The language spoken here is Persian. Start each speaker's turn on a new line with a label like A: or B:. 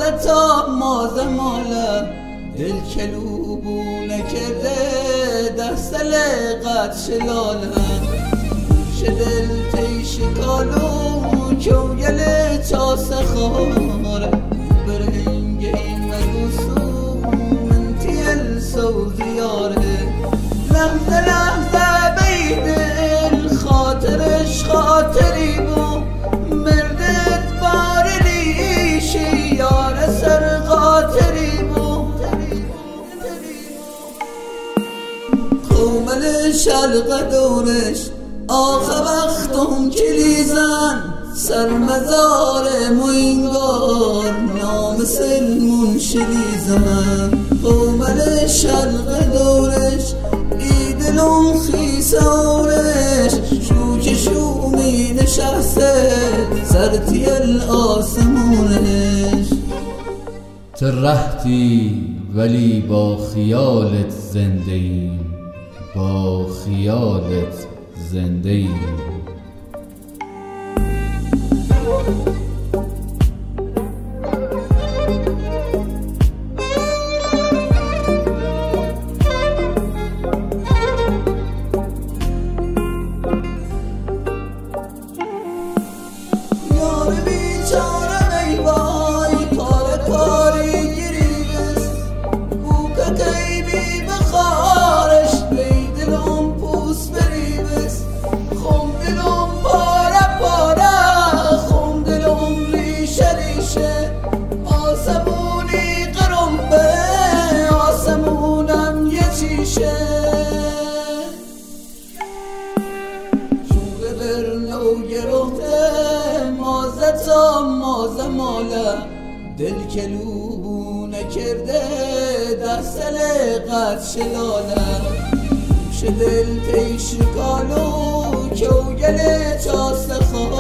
A: تا مازه ماله دل کلوبو نکرده دست لقت شلاله شدل تیش کالو کوگل چاس خاره برهنگ این مگوسو من تیل سوزیاره لحظه لحظه بیدل خاطرش خاطری بو مردت بار لیشی یار سر خاطری بو خومل شلق دورش آخه وقتم کلیزن سر مزار موینگار نام سلمون شلیزن خومل شلق دورش ایدلم خیسارش شوک شومی نشسته سرتی الاسمونش
B: ترهتی ولی با خیالت زنده ایم با خیالت زنده ایم
A: مازه ماله دل کلوبو نکرده دست لقت شلاله شدل تیش کالو کوگل چاس خاره